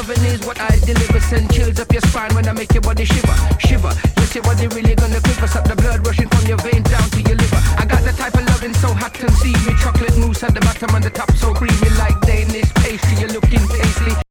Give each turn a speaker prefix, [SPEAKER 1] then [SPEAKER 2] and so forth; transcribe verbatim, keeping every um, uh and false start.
[SPEAKER 1] loving is what I deliver. Send chills up your spine when I make your body shiver, shiver. Yes, your body really gonna quiver. Up the blood rushing from your veins down to your liver. I got the type of loving so hot and steamy. Chocolate mousse at the bottom and the top so creamy like Danish pastry. You're looking tasty.